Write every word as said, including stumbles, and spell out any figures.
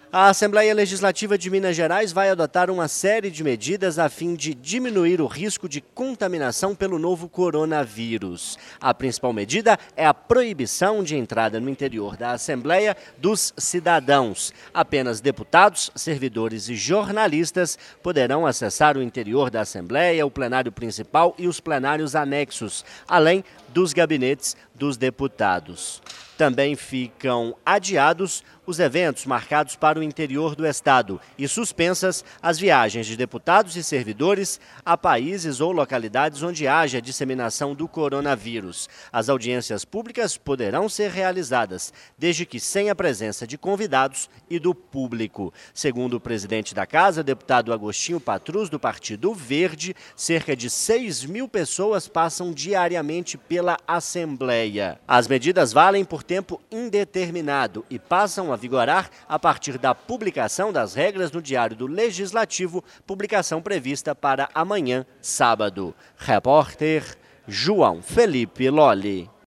A Assembleia Legislativa de Minas Gerais vai adotar uma série de medidas a fim de diminuir o risco de contaminação pelo novo coronavírus. A principal medida é a proibição de entrada no interior da Assembleia dos cidadãos. Apenas deputados, servidores e jornalistas poderão acessar o interior da Assembleia, o plenário principal e os plenários anexos, além dos gabinetes dos deputados. Também ficam adiados os eventos marcados para o interior do estado e suspensas as viagens de deputados e servidores a países ou localidades onde haja disseminação do coronavírus. As audiências públicas poderão ser realizadas, desde que sem a presença de convidados e do público. Segundo o presidente da Casa, deputado Agostinho Patrus, do Partido Verde, cerca de seis mil pessoas passam diariamente pela Assembleia. As medidas valem por tempo indeterminado e passam a vigorar a partir da publicação das regras no Diário do Legislativo, publicação prevista para amanhã, sábado. Repórter João Felipe Lolli.